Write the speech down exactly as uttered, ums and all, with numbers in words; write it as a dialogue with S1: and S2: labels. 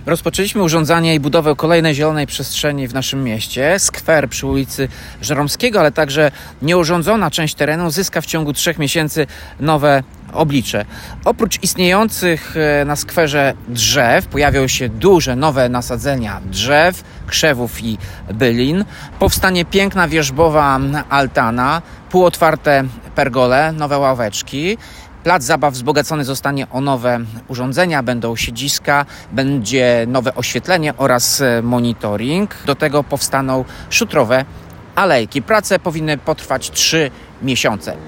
S1: Rozpoczęliśmy urządzanie i budowę kolejnej zielonej przestrzeni w naszym mieście. Skwer przy ulicy Żeromskiego, ale także nieurządzona część terenu zyska w ciągu trzech miesięcy nowe oblicze. Oprócz istniejących na skwerze drzew pojawią się duże nowe nasadzenia drzew, krzewów i bylin. Powstanie piękna wierzbowa altana, półotwarte pergole, nowe ławeczki. Plac zabaw wzbogacony zostanie o nowe urządzenia, będą siedziska, będzie nowe oświetlenie oraz monitoring. Do tego powstaną szutrowe alejki. Prace powinny potrwać trzy miesiące.